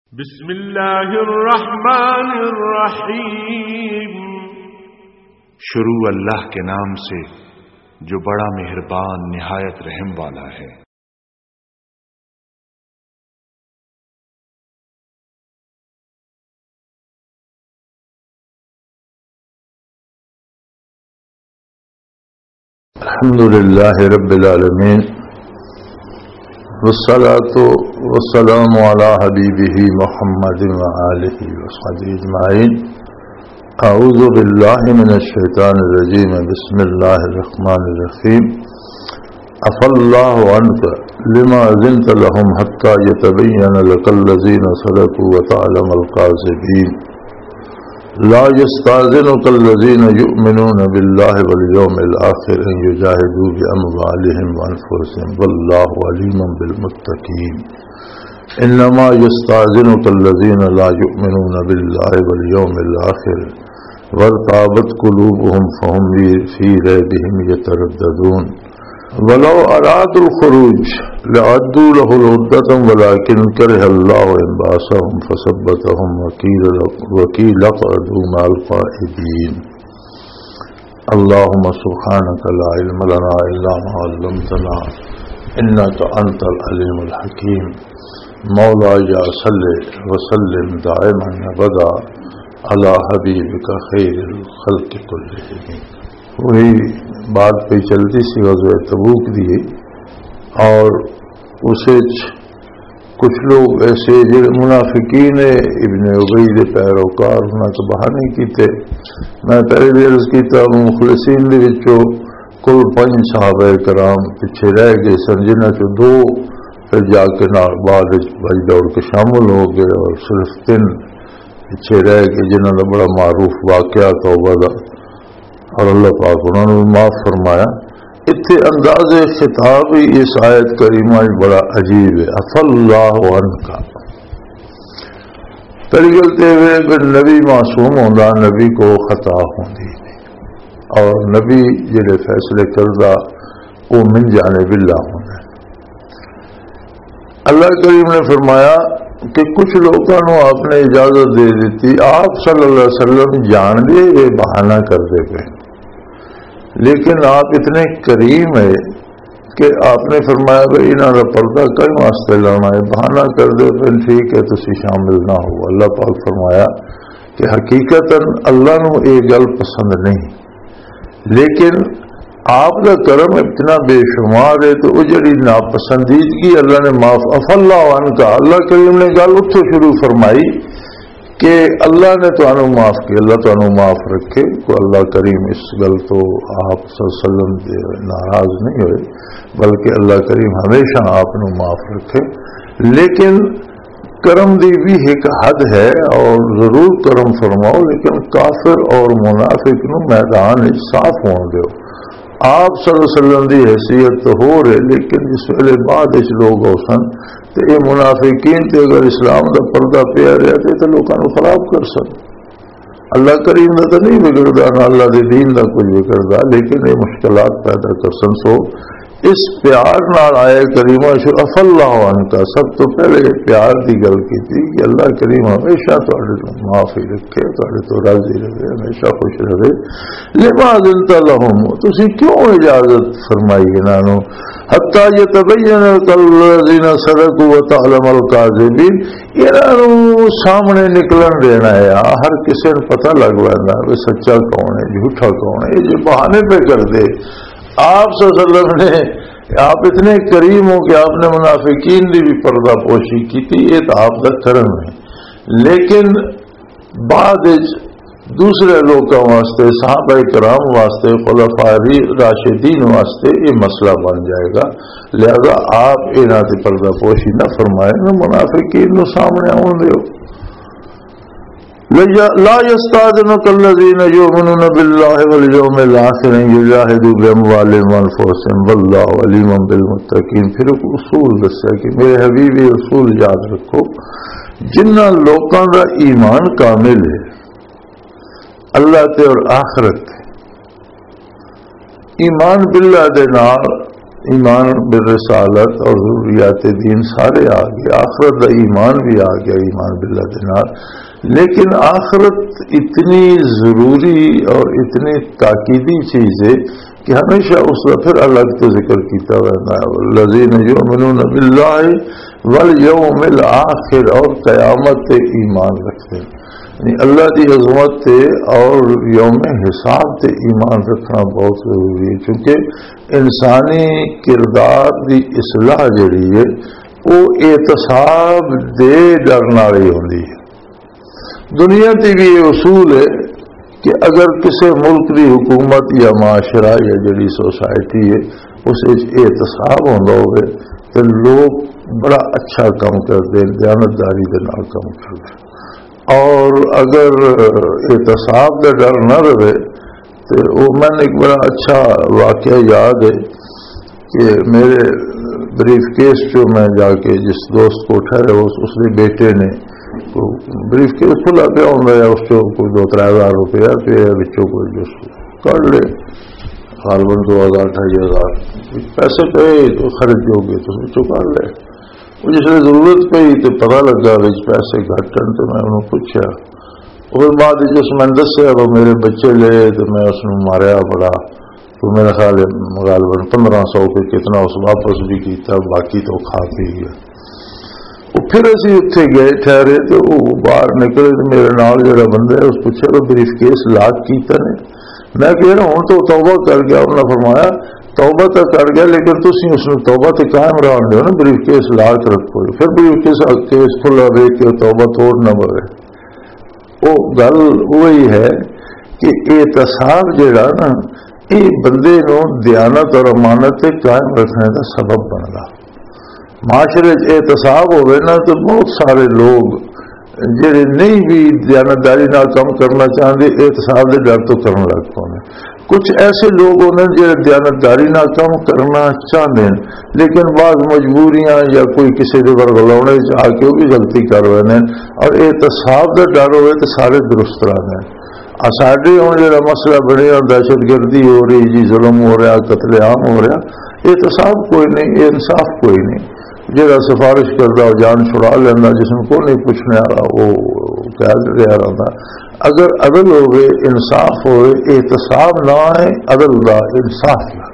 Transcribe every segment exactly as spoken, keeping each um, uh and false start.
بسم اللہ الرحمن الرحیم۔ شروع اللہ کے نام سے جو بڑا مہربان نہایت رحم والا ہے۔ الحمد للہ رب العالمین، والصلاة والسلام علی حبیبہ محمد وآلہ وصحبہ اجمعین۔ اعوذ باللہ من الشیطان الرجیم، بسم اللہ الرحمن الرحیم۔ عفا اللہ عنک لما اذنت لهم حتی یتبین لک الذین صدقوا وتعلم الکاذبین۔ لا يستأذنك الذين يؤمنون بالله واليوم الآخر أن يجاهدوا بأموالهم وأنفسهم والله عليم بالمتقين۔ إنما يستأذنك الذين لا يؤمنون بالله واليوم الآخر وارتابت قلوبهم فهم في ريبهم يترددون۔ ولو أرادوا الخروج لأعدوا له العدة ولكن كره الله انبعاثهم فثبتهم وقيل اقعدوا مع القاعدين۔ اللهم سبحانك لا علم لنا إلا ما علمتنا إنك أنت العليم الحكيم۔ مولاي صل وسلم دائما أبدا على حبيبك خير الخلق كلهم۔ وہی بات پہ چلتی سی غزوہ تبوک دی، اور اسے کچھ لوگ ایسے منافقین ابن ابی دے پیروکار ہونا تو بہانے کیتے۔ میں پہلے بھی عرض کیتا مخلصین دے وچوں کل پنج صحابہ کرام پیچھے رہ گئے سن، جنہاں چوں دو پھر جا کے نال بعد بھائی دوڑ کے شامل ہو گئے، اور صرف تین پیچھے رہ گئے جنہاں دا بڑا معروف واقعہ توبہ دا، اور اللہ پاک انہوں نے معاف فرمایا۔ اتنے انداز خطاب ہی اس آیت کریمہ بڑا عجیب ہے۔ عفا اللہ عنک، پہلی گلتے ہوئے اگر نبی معصوم ہوندا نبی کو خطا ہوندی نہیں، اور نبی جڑے فیصلے کردہ وہ من جانب اللہ ہوندا۔ اللہ کریم نے فرمایا کہ کچھ لوگوں کو آپ نے اجازت دے دیتی، آپ صلی اللہ علیہ وسلم جان دے یہ بہانہ کرتے پے، لیکن آپ اتنے کریم ہے کہ آپ نے فرمایا بھائی انہوں کا پردہ کئی واسطے لانا ہے، بہانہ کر دے پھر ٹھیک ہے تسی شامل نہ ہو۔ اللہ پاک فرمایا کہ حقیقتاً اللہ نو یہ گل پسند نہیں، لیکن آپ کا کرم اتنا بے شمار ہے تو وہ جڑی ناپسندیدگی اللہ نے معاف۔ عفا اللہ عنک، اللہ کریم نے گل اتوں شروع فرمائی کہ اللہ نے تو انہوں معاف کیا، اللہ تو انہوں معاف رکھے۔ کو اللہ کریم اس گل تو آپ صلی اللہ علیہ وسلم ناراض نہیں ہوئے، بلکہ اللہ کریم ہمیشہ آپ نے معاف رکھے، لیکن کرم دی بھی ایک حد ہے، اور ضرور کرم فرماؤ، لیکن کافر اور منافق نو میدان صاف ہون دیو۔ آپ صلی اللہ علیہ وسلم دی حیثیت تو ہو رہے، لیکن جس ویلے بعد اس لوگ ہو سن تو یہ منافقین تے اگر اسلام دا پردہ پیا رہتے تو لوگوں کو خراب کر سن۔ اللہ کریم دا تو نہیں بگڑتا، نہ اللہ دے دین دا کچھ بگڑتا، لیکن یہ مشکلات پیدا کر سن۔ سو اس پیار نال آئے کریمہ عفا اللہ عنک، سب تو پہلے پیار دی گل کی تھی کہ اللہ کریم ہمیشہ تہاڈے تو معافی رکھے، تہاڈے تو راضی رہے، ہمیشہ خوش رہے۔ لما اذنت لهم، تسی کیوں اجازت فرمائی انہاں نو حتی یتبین لک الذین صدقوا وتعلم الکاذبین، انہاں نو سامنے نکلن دینا ہے، ہر کسی نو پتہ لگ ویندا کہ سچا کون ہے جھوٹا کون ہے۔ یہ جو بہانے پہ کر دے، آپ صلی اللہ علیہ وسلم نے آپ اتنے کریم ہو کہ آپ نے منافقین کی بھی پردہ پوشی کی تھی، یہ تو آپ کا کرم ہے، لیکن بعد دوسرے لوگوں واسطے، صحابہ کرام واسطے، خلفاء راشدین واسطے یہ مسئلہ بن جائے گا، لہذا آپ انہاں سے پردہ پوشی نہ فرمائے، نہ منافقین نو سامنے آن دیو۔ لا يستأذنك الذين يؤمنون بالله واليوم الآخر أن يجاهدوا بأموالهم وأنفسهم والله عليم بالمتقين۔ پھر ایک اصول دسیا کہ میرے حبیب یہ اصول یاد رکھو، جنہ لوگوں کا ایمان کامل ہے اللہ تے اور آخرت تے، ایمان باللہ دے نال ایمان بالرسالت اور ضروریات دین سارے آ گئے، آخرت دا ایمان بھی آ گیا، ایمان باللہ دینار. لیکن آخرت اتنی ضروری اور اتنی تاکیدی چیز ہے کہ ہمیشہ اس کا پھر الگ تو ذکر کیتا رہتا ہے، الذین یؤمنون باللہ والیوم الآخر، اور قیامت ایمان رکھتے ہیں. یعنی اللہ کی عظمت تے اور یوم حساب تے ایمان رکھنا بہت ضروری ہے، کیونکہ انسانی کردار دی اصلاح جڑی ہے وہ احتساب دے ڈر نال ہی ہوندی ہے. دنیا تے بھی یہ اصول ہے کہ اگر کسی ملک کی حکومت یا معاشرہ یا جڑی سوسائٹی ہے اس احتساب ہوندا ہوئے تو لوگ بڑا اچھا کام کرتے ہیں، دیانتداری کے نال کام کرتے ہیں. اور اگر احتساب کا ڈر نہ رہے تو وہ میں نے ایک بڑا اچھا واقعہ یاد ہے کہ میرے بریف کیس جو میں جا کے جس دوست کو ٹھہرے اس کے بیٹے نے بریف کیس کھلا پیا ہوں اس کو کوئی دو تر ہزار روپیہ پہ بچوں کو جو کر لے غالباً دو ہزار ڈھائی ہزار پیسے پہ تو خرچ ہو گئے تو بچوں کر لے. وہ جس نے ضرورت پہ تو پتہ لگا بھائی پیسے گھٹ ہیں تو میں انہوں پوچھا. اس بعد جس میں دسیا وہ میرے بچے لے تو میں اس نے ماریا بڑا تو میرا خیال ہے غالباً پندرہ سو کے کتنا اس واپس بھی کیتا، باقی تو کھا پی گیا. پھر اسی اتنے گئے ٹھہرے تو وہ باہر نکلے تو میرے نال جڑا بندہ ہے اس پوچھا کہ بریف کیس لاک کیتا نے. میں کہہ رہا ہوں تو توبہ کر گیا. انہوں نے فرمایا توبہ تو کر گیا لیکن تسی اس نے توبہ تو قائم رہن دو نا، بریف کیس لاک رکھو. پھر بریف کیس کیس کھلا دیکھ کے توبہ توڑ نہ پڑے. وہ گل وہی ہے کہ احتساب جڑا نا یہ بندے نو دیانت اور امانت قائم رکھنے کا سبب بنتا. معاشرے احتساب ہوئے نا تو بہت سارے لوگ جڑے نہیں بھی دیانتداری نہ کم کرنا چاہتے احتساب کے ڈر تو کرنے لگ پاؤں. کچھ ایسے لوگ ہوتے ہیں جو دیانتداری نہ کم کرنا چاہتے ہیں لیکن بعض مجبوریاں یا کوئی کسی کے ورگلاؤنے آ کے وہ بھی غلطی کر رہے ہیں اور احتساب کا ڈر ہوئے تو سارے درست رہتے ہیں. ساڈے ہوں جا مسئلہ بنیا دہشت گردی ہو رہی جی ظلم ہو رہا قتل عام ہو رہا احتساب کوئی نہیں انصاف کوئی نہیں. جہاں سفارش کرتا وہ جان چھڑا لینا جس میں کوئی نہیں پوچھنے آ رہا وہ کہہ رہا رہتا. اگر عدل ہوئے انصاف ہوئے احتساب نہ آئے عدل دا انصاف نہ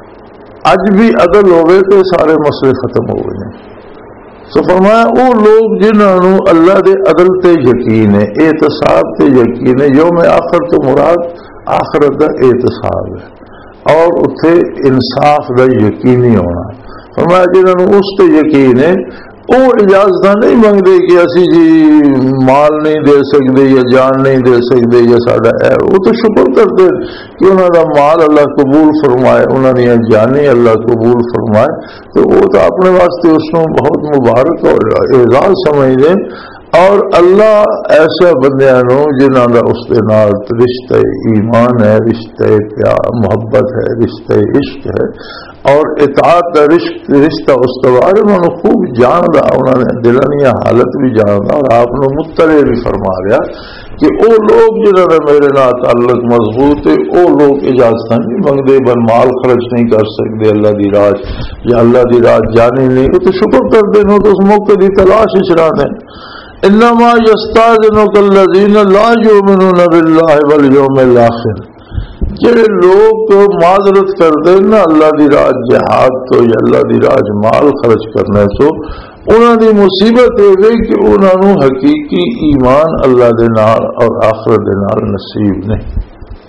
اج بھی عدل ہوئے تو سارے مسئلے ختم ہو گئے. سو فرمایا وہ لوگ جنہوں اللہ دے عدل تے یقین ہے احتساب تے یقین ہے. یوم آخر تو مراد آخرت دا احتساب ہے اور اتنے انصاف دا یقینی ہونا. فرمایا جنہوں اس تے یقین ہے وہ اجازت نہیں منگتے کہ اسی جی مال نہیں دے سکتے یا جان نہیں دے سکتے یا ساڈا ہے. وہ تو شکر کرتے کہ انہوں کا مال اللہ قبول فرمائے انہوں نے جانی اللہ قبول فرمائے تو وہ تو اپنے واسطے اس کو بہت مبارک اور اعزاز سمجھتے. اور اللہ ایسے بندیاں جنہوں کا اس کے نال رشتہ ایمان ہے، رشتہ پیار محبت ہے، رشتہ عشق ہے اور اطاعت کا رشتہ استوار انہوں نے خوب جاندا، انہوں نے دلانی حالت بھی جاندا اور آپ نے مطلع بھی فرما رہا کہ وہ لوگ جنہوں نے میرے نال تعلق مضبوط ہے وہ لوگ اجازت نہیں منگتے بل مال خرچ نہیں کر سکتے اللہ دی راہ یا اللہ دی راہ جانی نہیں وہ تو شکر کرتے ہیں تو اس موقع کی تلاش چلا دیں. انما یستاذنک الذین لا یؤمنون باللہ والیوم الآخر. جڑے لوگ تو معذرت کرتے ہیں نا اللہ دی راہ جہاد تو یا اللہ دی راہ مال خرچ کرنے تو انہوں دی مصیبت یہ گئی کہ انہوں نے حقیقی ایمان اللہ دے نال اور آخرت دے نال نصیب نہیں.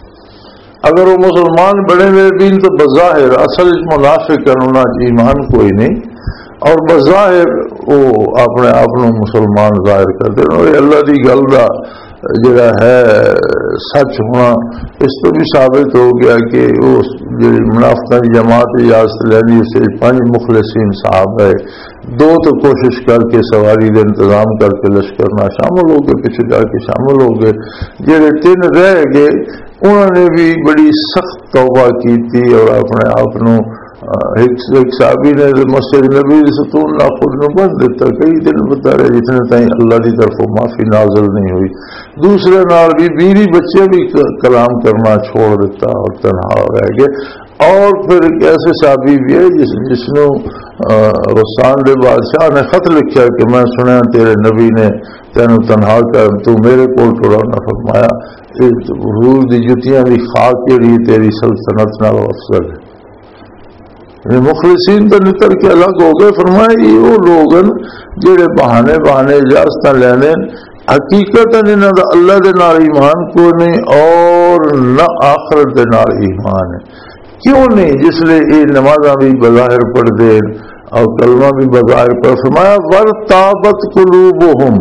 اگر وہ مسلمان بڑے ہوئے بھی تو بظاہر اصل منافق انہوں ایمان کوئی نہیں اور بظاہر وہ اپنے آپ مسلمان ظاہر کرتے ہیں. اللہ کی گل کا جڑا ہے سچ ہونا اس تو بھی ثابت ہو گیا کہ وہ جی منافقہ کی جماعت اجازت لینی سے پانچ مخلصین صاحب ہے دو تو کوشش کر کے سواری کا انتظام کر کے لشکر نہ شامل ہو گئے پیچھے جا کے شامل ہو گئے. جڑے تین رہ گئے انہوں نے بھی بڑی سخت توبہ کی تھی اور اپنے آپ ایک صحابی نے مسجد نبی ستون نہ خود نو بند دیتا کئی دن بتا رہے جتنے تائیں اللہ کی طرف معافی نازل نہیں ہوئی. دوسرے نال بھی بیوی بچے بھی کلام کرنا چھوڑ دیتا اور تنہا رہ گئے. اور پھر ایک ایسے صحابی بھی ہے جس جس نے غسان دے بادشاہ نے خط لکھا کہ میں سنیا تیرے نبی نے تینوں تنہا کر تو میرے کو ٹوڑا نہ فرمایا حضور دی جتیاں دی خاک کے لیے تیری سلطنت نال افضل ہے. مخلصین تو نکل کے الگ ہو گئے. فرمایا یہ وہ لوگ جڑے بہانے بہانے اجازت لینے حقیقت انہاں دا اللہ دے نال ایمان کو نہیں اور نہ آخرت دے نال ایمان ہے. کیوں نہیں؟ جس لئے یہ نمازاں بھی بظاہر پڑھ دے اور کلمہ بھی بظاہر پڑھ. فرمایا ورتابت قلوبہم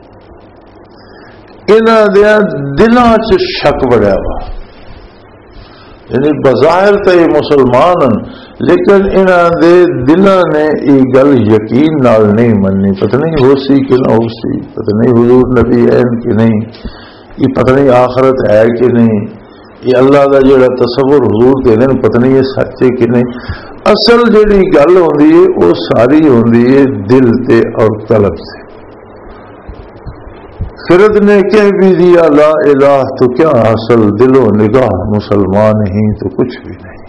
انہاں دے دلاں چ شک بڑھیا وا. یعنی بظاہر تو یہ مسلمان ہیں لیکن انہاں دے دلاں نے یہ گل یقین نال نہیں مننی. پتہ نہیں ہو سی کہ نہ ہو سی، پتہ نہیں حضور نبی ہے کہ نہیں، یہ پتہ نہیں آخرت ہے کہ نہیں، یہ اللہ کا جڑا تصور حضور دے لین پتہ نہیں یہ سچ ہے کہ نہیں. اصل جڑی گل ہوندی ہے وہ ساری ہوندی ہے دل تے اور قلب سے. فرد نے کہہ بھی دیا لا الہ تو کیا حاصل، دل و نگاہ مسلمان ہی تو کچھ بھی نہیں.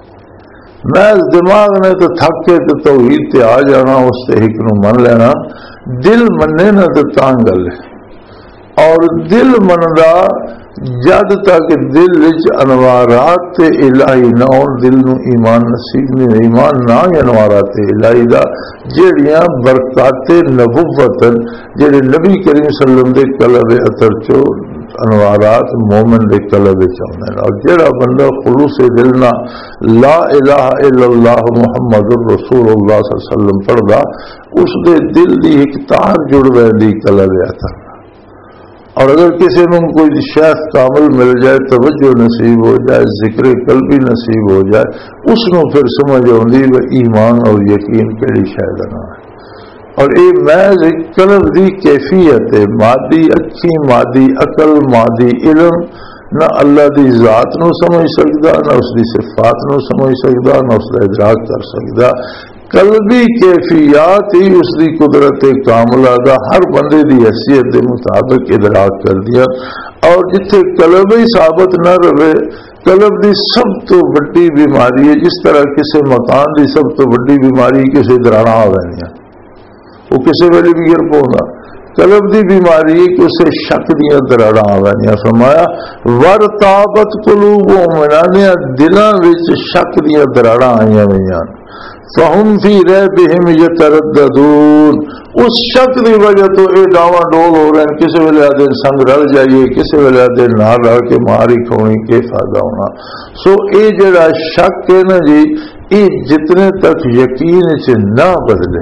محض دماغ نے تو تھک کے تو توحید تے آ جانا، اس سے ایک نو من لینا. دل مننے نہ تو تانگ گل ہے. اور دل مندا جد تک دل وچ انوارات الہی نہ ہون دل نو ایمان نصیب نہیں. ایمان نہ انوارات الہی دا جڑیاں برکات نبوت جڑے نبی کریم صلی اللہ علیہ وسلم دے قلب اثر چو انوارات مومن دے قلب وچ آندے. اور جڑا بندہ خلوص دل نہ لا الہ الا اللہ محمد رسول اللہ صلی اللہ علیہ وسلم پڑھدا اس دے دل دی ایک تار جڑ ویندی قلب اثر. اور اگر کسی میں کوئی شیخ کامل مل جائے، توجہ نصیب ہو جائے، ذکر قلبی نصیب ہو جائے، اس میں پھر سمجھ آتی وہ ایمان اور یقین کیڑی شاید نہ ہے. اور یہ محض قلب دی کیفیت ہے. مادی اچھی مادی عقل مادی علم نہ اللہ دی ذات نو سمجھ سکتا، نہ اس دی صفات نو سمجھ سکتا، نہ اس کا ادراک کر سکتا. قلبی کیفیات ہی اس دی قدرت کاملہ دا ہر بندے دی حیثیت دے مطابق ادراک کر دیا. اور جتھے قلب ہی ثابت نہ رہے، قلب دی سب تو بڑی بیماری ہے. جس طرح کسی مکان دی سب تو بڑی بیماری کسی دراڑا ہو گئی، وہ کسی ویلے بھی گر پاؤں. قلب دی بیماری ہے کہ اسے شک دیا دراڑا آ گئی. فرمایا ورتابت قلوبہم دلاں وچ شک دیا دراڑا آئی ہوئی. فہم فی ریبہم یترددون اس شک دی وجہ تو یہ ڈاواں ڈول ہو رہے ہیں. کسی ویلے آدھے سنگ رل جائیے، کسی ویلے آدھے نہ رل کے ماری کھونی کے فائدہ ہونا. سو یہ جڑا شک ہے نا جی، یہ جتنے تک یقین سے نہ بدلے.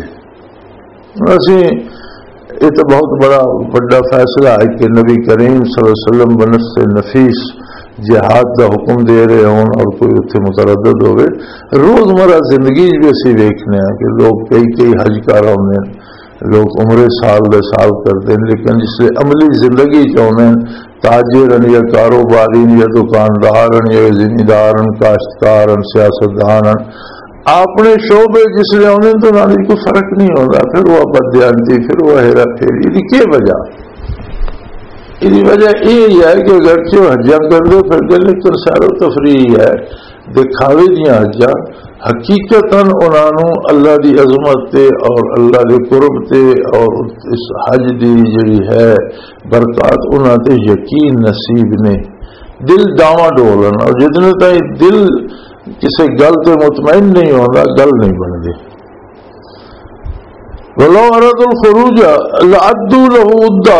اسی یہ تو بہت بڑا بڑا فیصلہ ہے کہ نبی کریم صلی اللہ علیہ وسلم بنفس نفیس جہاد کا حکم دے رہے ہوں اور کوئی اتنے متردد ہوئے. روزمرہ زندگی بھی اسی دیکھنے ہیں کہ لوگ کئی کئی حج کر آنے، لوگ عمرے سال دے سال کرتے ہیں، لیکن جس سے عملی زندگی چاہتے ہیں تاجر یا کاروباری یا دکاندار یا زمیندار کاشتکار سیاستدان اپنے شعبے جس لئے آنے تو نہ کوئی فرق نہیں ہوتا. پھر وہ بدیانتی، پھر وہ ہیرا پھیری. یہ کیا وجہ؟ یہ وجہ یہ ہے کہ اگرچہ حجاں کر دو پھر دے، لیکن سیر و تفریح ہے، دکھاوے دیا حجاں حقیقت انہوں اللہ دی عظمت تے اور اللہ دے قرب تے اور اس حج دی جڑی ہے برکات انہوں تے یقین نصیب نے. دل داواں ڈولن، اور جتنے تائیں دل کسی گل تے مطمئن نہیں ہوتا گل نہیں بنتی. ولو ارادوا الخروج لعدوا له عدہ.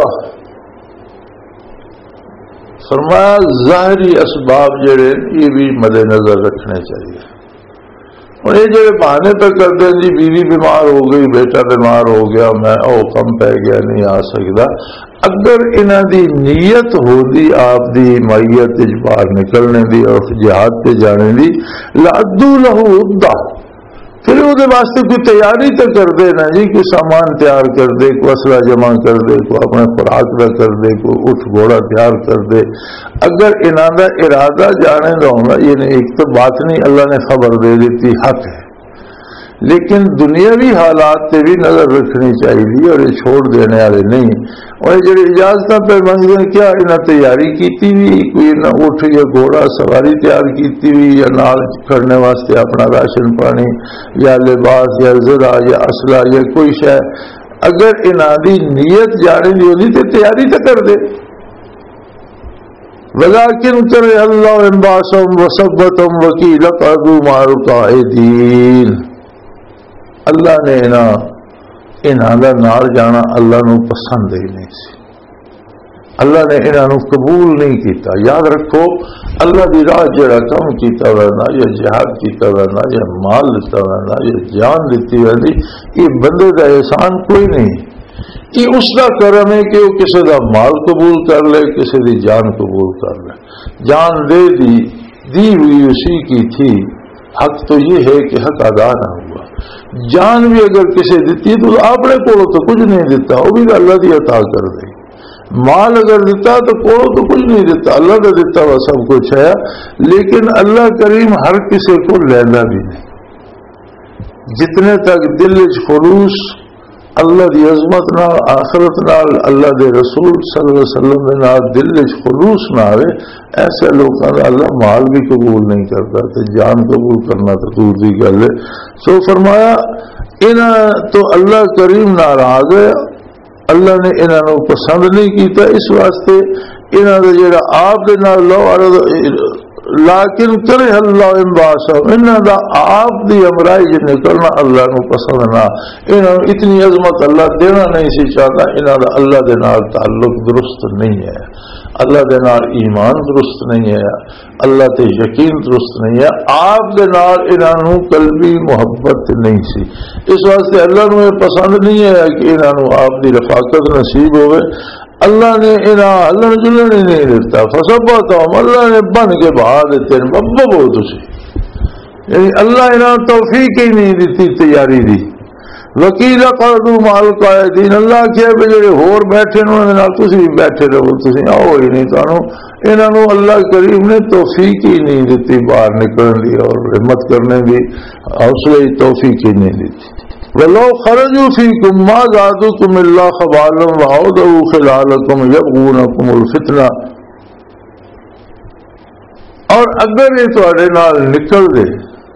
فرمایا ظاہری اسباب جڑے یہ بھی مد نظر رکھنے چاہیے. اور یہ جڑے بہانے پہ کرتے ہیں جی بیوی بیمار ہو گئی، بیٹا بیمار ہو گیا، میں او کم پہ گیا نہیں آ سکتا. اگر انہاں دی نیت ہوتی آپ دی مائیت باہر نکلنے دی اور جہاد پہ جانے دی لعدوا له عدہ، پھر وہ واسطے کوئی تیاری تو کر دے نا جی، کوئی سامان تیار کر دے، کوئی اسلحہ جمع کر دے، کوئی اپنے خوراک کا کر دے، کوئی اٹھ گھوڑا تیار کر دے. اگر انہاں دا ارادہ جانے دا ہوگا، یہ ایک تو بات نہیں اللہ نے خبر دے دیتی حق ہے، لیکن دنیاوی حالات تے بھی نظر رکھنی چاہیے اور یہ چھوڑ دینے والے نہیں. اور جڑی اجازت پہ منگتے ہیں کیا انہیں تیاری کیتی ہوئی کوئی نہ اٹھ یا گھوڑا سواری تیار کیتی ہوئی یا نال کرنے واسطے اپنا راشن پانی یا لباس یا زرع یا اسلحہ یا کوئی شے. اگر انہاں دی نیت جانے دی ہوتی تو تیاری تو کر دے. ولیکن کرے اللہ انباسم وثبتم وکیل قعدوا مع القاعدین. اللہ نے انہاں انہاں دا نال جانا اللہ نو پسند ہی نہیں سی. اللہ نے انہاں نو قبول نہیں کیتا. یاد رکھو اللہ دی راہ جڑا کم کیتا ورنا یا جہاد کیتا ورنا یا مال دیتا ورنا یا جان دیتی ورنی یہ بندے دا احسان کوئی نہیں. یہ اس کا کرم ہے کہ وہ کسی کا مال قبول کر لے کسی کی جان قبول کر لے. جان دے دی دی ہوئی اسی کی تھی. حق تو یہ ہے کہ حق ادا نہ ہوا. جان بھی اگر کسی دیتی تو اپنے کو تو کچھ نہیں دیتا وہ بھی اللہ کی عطا کر دے. مال اگر دیتا تو کو تو کچھ نہیں دیتا اللہ کا دیتا ہوا سب کچھ ہے. لیکن اللہ کریم ہر کسی کو لینا بھی نہیں. جتنے تک دل خلوص اللہ دی عظمت نال آخرت نال اللہ دے رسول صلی اللہ علیہ وسلم دے نال دل وچ خلوص نہ آئے ایسے لوگوں کا اللہ مال بھی قبول نہیں کرتا تو جان قبول کرنا تو دور دی گل ہے. سو فرمایا انہاں تو اللہ کریم ناراض ہے. اللہ نے انہاں نو پسند نہیں کیتا. اس واسطے انہاں دا جڑا آپ دے نال لو عرض لیکن کرے اللہ انباسم انہاں دا آپ دی امرائی جن کرنا اللہ نو پسند نہ. انہاں اتنی عظمت اللہ دینا نہیں سی چاہتا. انہاں دا اللہ دے نال تعلق درست نہیں ہے. اللہ دے نال ایمان درست نہیں ہے. اللہ تے یقین درست نہیں ہے. آپ دے نال انہاں نو قلبی محبت نہیں سی. اس واسطے اللہ نو یہ پسند نہیں ہے کہ انہاں نو آپ دی رفاقت نصیب ہوئے. اللہ نے انہاں اللہ نے جلن ہی نہیں دیتا. فسبتہم اللہ نے بن کے بہا دیتے ہیں. بابا بہت اسی یعنی اللہ انہاں توفیق ہی نہیں دیتی تیاری دی. وکیل قعدوا مع القاعدین اللہ کیا بھی جڑے ہور بیٹھے انہوں نے تسی بھی بیٹھے رہو تسی آؤ ہی نہیں. تانوں انہاں نو اللہ کریم نے توفیق ہی نہیں دیتی باہر نکلنے دی اور ہمت کرنے دی حوصلے توفیق ہی نہیں دیتی. وَلَوْ خَرَجُوا فِيكُمْ مَا زَادُوكُمْ إِلَّا خَبَالًا وَعَوْدَوْا خِلَالَكُمْ يَبْغُونَكُمُ الْفِتْنَةَ. اور اگر یہ تواڈے نال نکل دے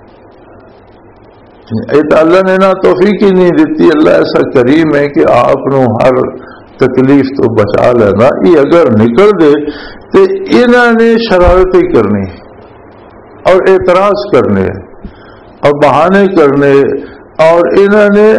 یہ تو اللہ نے نہ توفیق ہی نہیں دیتی. اللہ ایسا کریم ہے کہ آپ نو ہر تکلیف تو بچا لینا. یہ اگر نکل دے تو انہوں نے شرارتیں کرنی اور اعتراض کرنے اور بہانے کرنے اور انہوں نے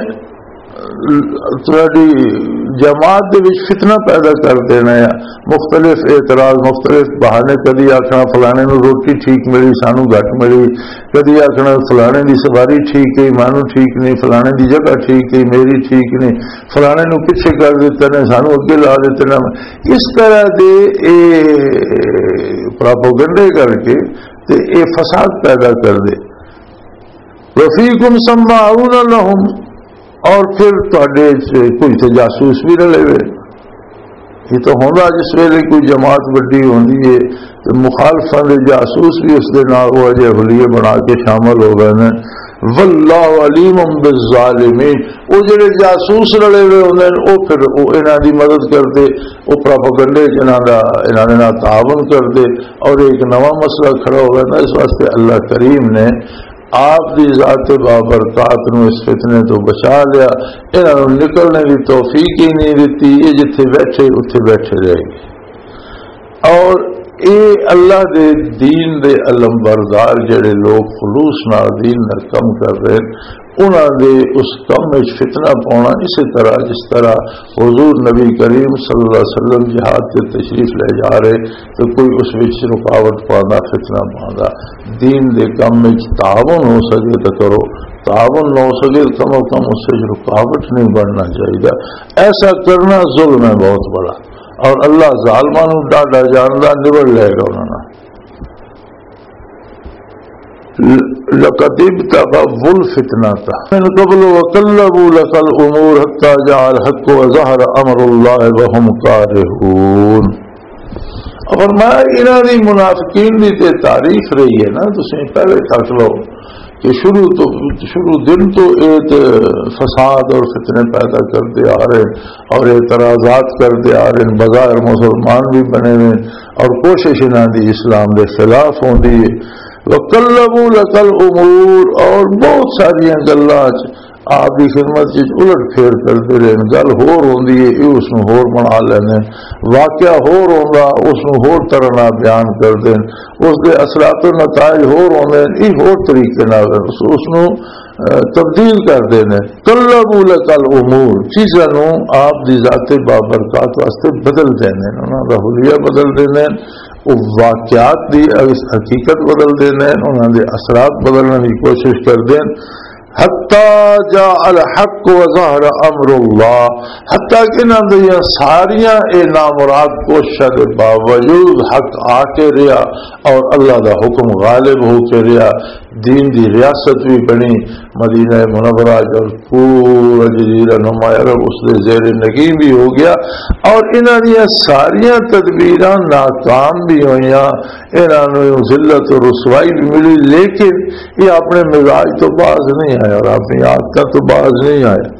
تھوڑی جماعت دے وچ فتنہ پیدا کر دینا ہے. مختلف اعتراض مختلف بہانے. کدی آخنا فلانے نو روٹی ٹھیک ملی سانو گھٹ ملی. کدی آخنا فلانے دی سواری ٹھیک ہے مانو ٹھیک نہیں. فلانے دی جگہ ٹھیک ہے میری ٹھیک نہیں. فلانے نو پیچھے کر دیتے نے سانو اگے لا دیتے نے. اس طرح دے اے پراپوگنڈے کر کے تے اے فساد پیدا کر دے. وفیکم سماعون لہم اور پھر تواڈے کوئی تے جاسوس بھی نہ لے. یہ تو ہوندا جس ویلے کوئی جماعت بڑی ہوندی ہے تو مخالفاں دے جاسوس بھی اس دے نال وہ جے حلیے بنا کے شامل ہو گئے ہیں. واللہ علیم بالظالمین. وہ جڑے جاسوس رلے ہوئے ہوندے نے وہ پھر وہ انہاں دی مدد کرتے وہ پروپیگنڈے انہاں دا انہاں دے نال تعاون کرتے اور ایک نواں مسئلہ کھڑا ہو گیا. اس واسطے اللہ کریم نے آپ دی ذات بابرکات نو اس فتنے تو بچا لیا. انہوں نے نکلنے کی توفیق ہی نہیں دیتی. یہ جتھے بیٹھے اتھے بیٹھے رہے گے. اور اے اللہ دے دین دے علم بردار جڑے لوگ خلوص نال دین نال کم کر رہے انہوں نے اس کم میں فتنہ پاؤنا. اسی طرح جس طرح حضور نبی کریم صلی اللہ علیہ وسلم جہاد کے تشریف لے جا رہے تو کوئی اس وچ رکاوٹ پانا فتنہ پانا. دین دے کم میں تعاون ہو سکے تو کرو. تعاون نہ ہو سکے کم از کم اس سے رکاوٹ نہیں بننا چاہیے. ایسا کرنا ظلم ہے بہت بڑا اور اللہ ظالمان ڈاڈا جاندا نبڑ لے گا. انہوں نے لقد ابتغوا الفتنة من قبل وقلبوا لك الامور حتى جاء الحق وظهر امر الله وهم كارهون. اور میں انہاں دی منافقین دی تے تعریف رہی ہے نا تسی پہلے تک لو کہ شروع تو شروع دن تو ایک فساد اور فتنے پیدا کرتے آ رہے اور اعتراضات کرتے آ رہے، بظاہر مسلمان بھی بنے ہوئے اور کوشش نہ دی اسلام کے خلاف ہوندی ہے۔ وَقَلَّبُوا لَكَ الْأُمُورَ، اور بہت ساری گلاں آپ کی خدمت الٹ پھیر کرتے رہے، گل ہور ہوندی ہے یہ اس میں ہور بنا لینے، واقعہ ہور ہوندا اس میں ہور طرح نہ بیان کر دیں، اس کے اثرات و نتائج ہور ہوندے یہ ہور طریقے نال اس نو تبدیل کر دینے۔ قلبوا لک الامور، چیزاں نو آپ دی ذات بابرکات واسطے بدل دینے، انہاں دا حلیہ بدل دینے، وہ واقعات دی حقیقت بدل دینے، انہاں دے اثرات بدلنے کی کوشش کر دیں۔ حتیٰ جاء الحق وظہر امر اللہ، حتیٰ کہ نہ دیا ساریاں اے نامراد کوششاں دے باوجود حق آ کے رہا اور اللہ دا حکم غالب ہو کے رہا، دین دی ریاست بھی بنی مدینہ منورہ اور پورا جزیرہ نما عرب اس دے زیر نگین بھی ہو گیا، اور انہاں دیا ساریاں تدبیراں ناکام بھی ہوئیاں، انہاں نوں ذلت و رسوائی بھی ملی، لیکن یہ اپنے مزاج تو باز نہیں آیا اور اپنی عادت تو باز نہیں آیا۔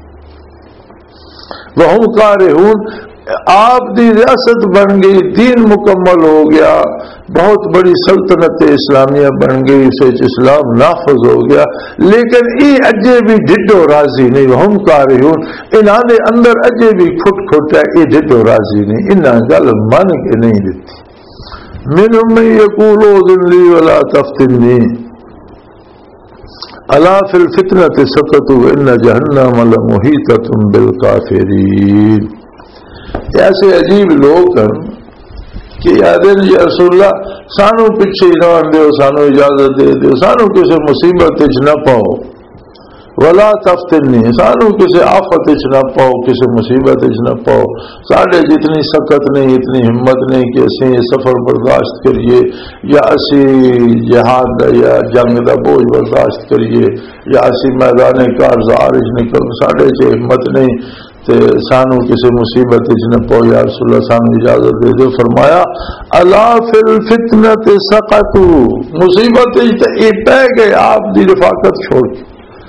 وہم کارہون، آپ دی ریاست بن گئی، دین مکمل ہو گیا، بہت بڑی سلطنت اسلامیہ بن گئی، اسے اسلام نافذ ہو گیا، لیکن یہ اجے بھی ڈڈو راضی نہیں۔ وہم کارہون، انہاں دے اندر اجے بھی کھٹ کھٹ ہے، یہ ڈڈو راضی نہیں، انہاں گل من کے نہیں دیتی۔ منہم من یقول اذن لی ولا تفتنی الا فی الفتنۃ سقطوا ان جہنم لمحیطۃ بالکافرین۔ ایسے عجیب لوگ ہیں کہ یادن یا رسول اللہ سانو پیچھے نہ دیو، سانو اجازت دے دیو، سانو کسی مصیبت وچ نہ پاؤ، ولا تفتنی، سانو کسی آفت وچ نہ پاؤ، کسی مصیبت وچ نہ پاؤ، ساڈے جتنی سخت نہیں، اتنی ہمت نہیں کہ اسی یہ سفر برداشت کریے، یا اسی جہاد دا یا جنگ دا بوجھ برداشت کریے، یا اسی میدان کارزار وچ نکل، ساڈے چ ہمت نہیں تے سانو کسی مصیبت وچ نہ پاؤ، یا رسول اللہ سانو اجازت دے دو۔ فرمایا الا فی الفتنۃ سقطوا، مصیبت وچ تے اے پہ گئے آپ دی رفاقت چھوڑ کے،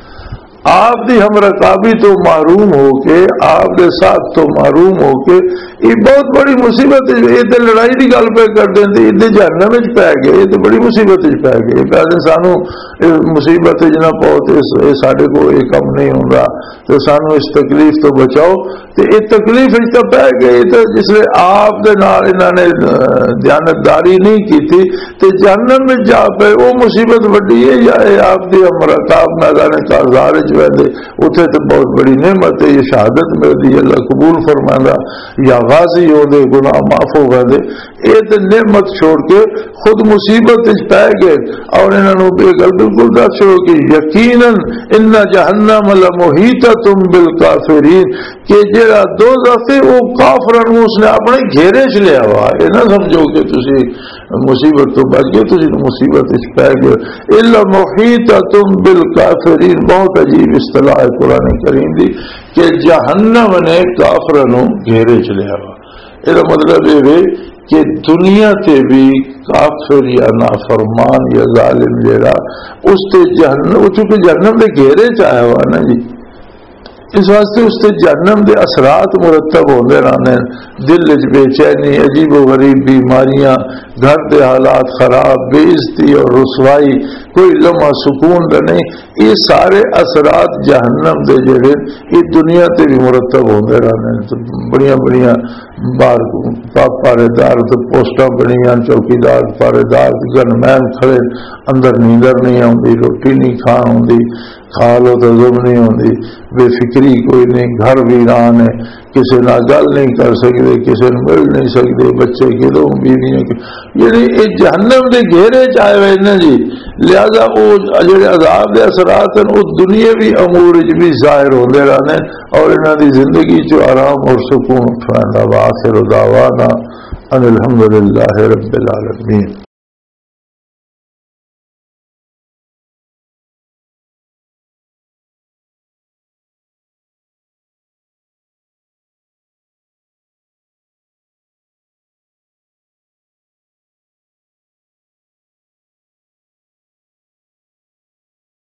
آپ دی ہم رکابی تو محروم ہو کے، آپ دے ساتھ تو محروم ہو کے، یہ بہت بڑی مصیبت ہے، یہ تو لڑائی کی گل پہ کر دیں تے یہ جہنم وچ پی گئے، یہ تو بڑی مصیبت وچ پی گئے، کہتے سانو مصیبت وچ نہ پاؤ تے یہ ساڈے کو یہ کم نہیں ہوندا، تے سانو اس تکلیف تو بچاؤ، تے یہ تکلیف وچ تو پی گئے، تے جس لئے آپ دے نال انہاں نے دیانتداری نہیں کیتی تے جہنم وچ جا پے، وہ مصیبت وڈی ہے یا آپ دی ہم رکاب میدان کارزار اتنے تو بہت بڑی نعمت ہے، یہ شہادت ملتی ہے، اللہ قبول فرمائے، یا غازی ہو دے گناہ معاف ہو گئے، یہ تو نعمت چھوڑ کے خود مصیبت پی گئے، اور انہوں نے یہ گل بالکل دس چھوڑو کہ یقیناً ان جہنم لمحیطۃ بالکافرین، کہ جہاں دوزخ ہے وہ کافرن اس نے اپنے گھیرے چ لیا ہوا، یہ نہ سمجھو کہ تسی مصیبت تو بچ گئے، تسی مصیبت پی گئے۔ الا محیطۃ بالکافرین، بہت عجیب اصطلاح ہے قرآن کریم دی کہ جہنم نے کافروں گھیرے چ لیا ہوا، یہ مطلب یہ ہے کہ دنیا تے بھی کافر یا نافرمان یا ظالم جڑا اس تے جہنم، چونکہ جہنم دے گھیرے چ آیا ہوا نا جی، اس واسطے اس تے جہنم دے اثرات مرتب ہوندے رہنے، دل وچ بے چینی، عجیب و غریب بیماریاں، گھر دے حالات خراب، بے عزتی اور رسوائی، کوئی لمحہ سکون دا نہیں، یہ سارے اثرات جہنم دے جڑے یہ دنیا تے بھی مرتب ہوندے رہنے۔ تو بڑیاں بڑیاں بار پارے دار تو پوسٹاں بنیاں، چوکی دار پارے دار گن مین کھڑے، اندر نیندر نہیں آتی، روٹی نہیں کھان ہوندی، کھا لو تو ظلم نہیں ہوندی، بے فکری کوئی نہیں، گھر ویران ہے، کسی نہ گل نہیں کر سکتے، کسی نے مل نہیں سکتے، بچے کدوں بیویاں، یعنی یہ جہنم دے گھیرے چائے ہوئے نا جی، لہذا وہ جڑے عذاب دے اثرات ہیں وہ دنیاوی امور بھی ظاہر ہوندے رہنے، اور انہاں دی زندگی چ آرام اور سکون اٹھانا۔ وآخر دعوانا ان الحمدللہ رب العالمین۔